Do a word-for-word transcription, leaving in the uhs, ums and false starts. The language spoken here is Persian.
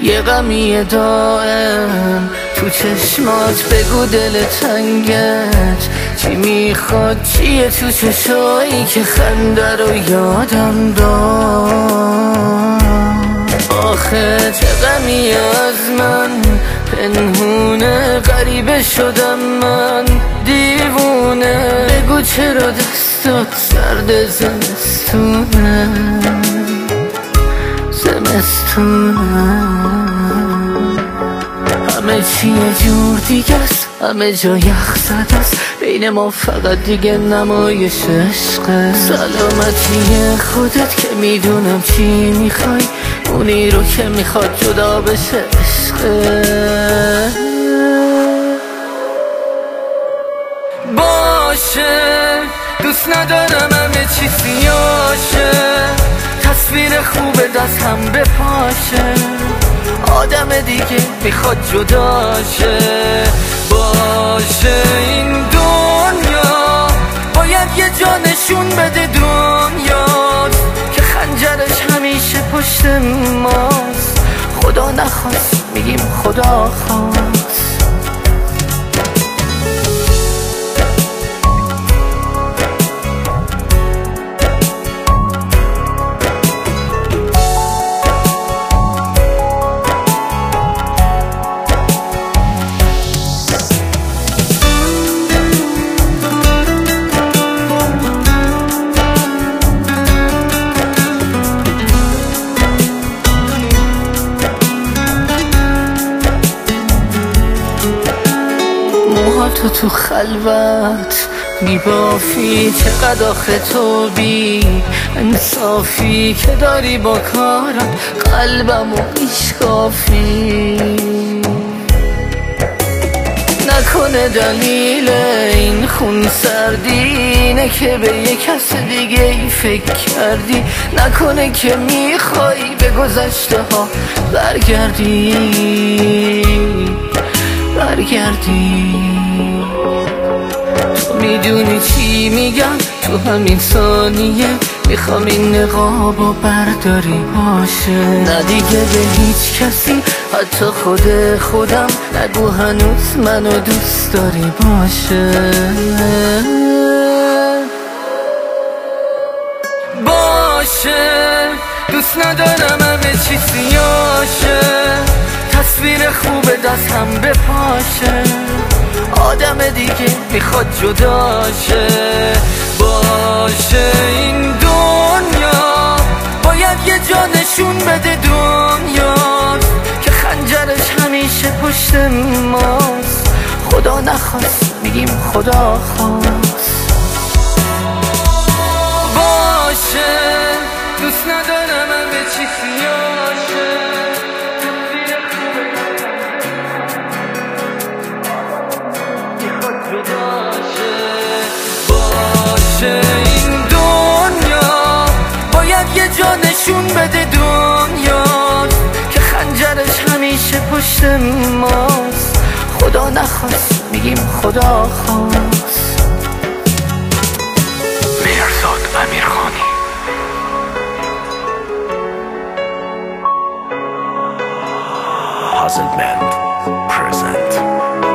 یه غمی دائم تو چشمات، بگو دل تنگت چی میخواد، چیه تو چشایی که خنده رو یادم داد. آخه چه غمی از من پنهونه، غریبه شدم من دیوونه، بگو چرا دستات سرد زمستونه زمستونه. همه چی یه جور دیگه است، همه جا یخ زده است، بین ما فقط دیگه نمایش عشقه. سلامتی خودت که میدونم چی میخوای، اونی رو که میخواد جدا بشه عشقه. باشه دوست ندارم همه چی سیاشه، تصویر خوب دست هم بپاشه، آدم دیگه میخواد جداشه. باشه این دنیا باید یه جا نشون بده دنیات که خنجرش همیشه پشت ماست. خدا نخواست میگیم خدا خواست. تو تو خلوت میبافی، چقدر آخه تو بی انصافی که داری با کارت قلبمو میشکافی. نکنه دلیل این خون سردی اینه که به یه کس دیگه ای فکر کردی، نکنه که میخوای به گذشته ها برگردی برگردی. تو میدونی چی میگم، تو همین ثانیه میخوام این نقابو برداری باشه. نه دیگه به هیچ کسی حتی خود خودم نگو هنوز منو دوست داری باشه. باشه دوست ندارم همه چی سیاشه، تصویر خوب دست هم بپاشه، آدم دیگه میخواد جداشه. باشه این دنیا باید یه جا نشون بده دنیات که خنجرش همیشه پشت ماست. خدا نخواست میگیم خدا خواست. باشه دوست ندارم همه چی سیاشه، باشه این دنیا باید یه جا نشون بده دنیات که خنجرش همیشه پشت ماست. خدا نخواست میگیم خدا خواست. مهرزاد امیرخانی. Puzzle Band present.